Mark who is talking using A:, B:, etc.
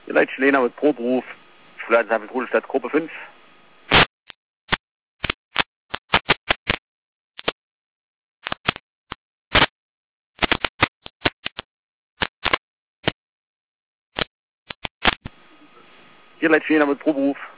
A: Ihr Leitchen Lena mit Proberuf. Schulleiter Rudelstadt Gruppe 5. Ihr Leitchen Lena mit Proberuf.